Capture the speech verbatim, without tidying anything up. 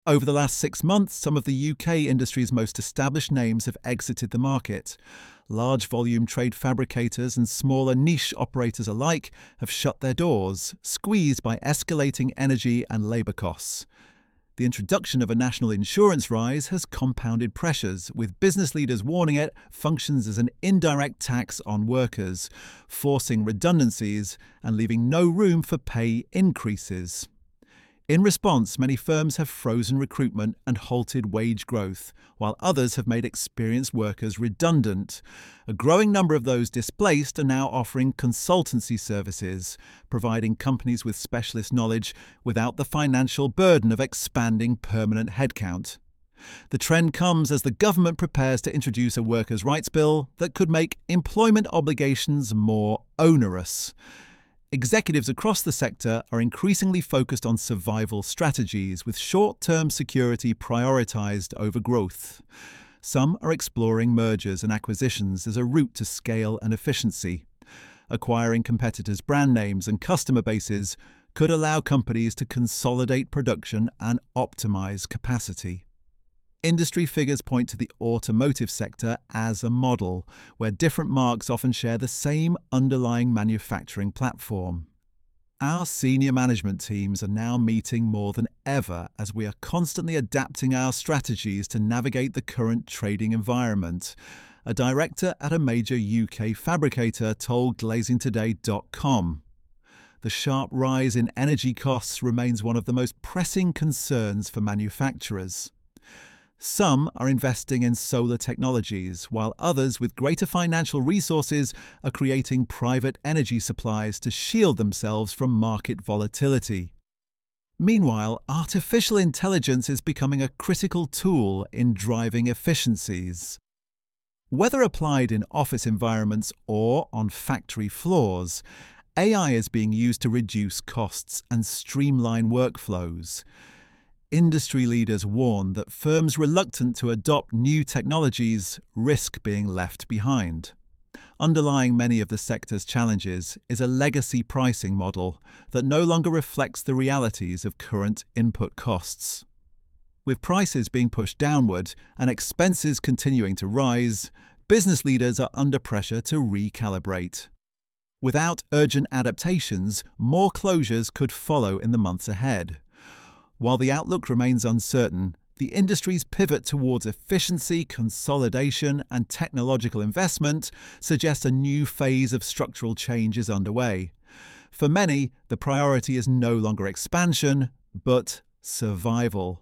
Over the last six months, some of the U K industry's most established names have exited the market. Large volume trade fabricators and smaller niche operators alike have shut their doors, squeezed by escalating energy and labour costs. The introduction of a national insurance rise has compounded pressures, with business leaders warning it functions as an indirect tax on workers, forcing redundancies and leaving no room for pay increases. In response, many firms have frozen recruitment and halted wage growth, while others have made experienced workers redundant. A growing number of those displaced are now offering consultancy services, providing companies with specialist knowledge without the financial burden of expanding permanent headcount. The trend comes as the government prepares to introduce a workers' rights bill that could make employment obligations more onerous. Executives across the sector are increasingly focused on survival strategies, with short-term security prioritised over growth. Some are exploring mergers and acquisitions as a route to scale and efficiency. Acquiring competitors' brand names and customer bases could allow companies to consolidate production and optimise capacity. Industry figures point to the automotive sector as a model, where different marques often share the same underlying manufacturing platform. Our senior management teams are now meeting more than ever as we are constantly adapting our strategies to navigate the current trading environment. A director at a major U K fabricator told glazing today dot com. The sharp rise in energy costs remains one of the most pressing concerns for manufacturers. Some are investing in solar technologies, while others with greater financial resources are creating private energy supplies to shield themselves from market volatility. Meanwhile, artificial intelligence is becoming a critical tool in driving efficiencies. Whether applied in office environments or on factory floors, A I is being used to reduce costs and streamline workflows. Industry leaders warn that firms reluctant to adopt new technologies risk being left behind. Underlying many of the sector's challenges is a legacy pricing model that no longer reflects the realities of current input costs. With prices being pushed downward and expenses continuing to rise, business leaders are under pressure to recalibrate. Without urgent adaptations, more closures could follow in the months ahead. While the outlook remains uncertain, the industry's pivot towards efficiency, consolidation, and technological investment suggests a new phase of structural change is underway. For many, the priority is no longer expansion, but survival.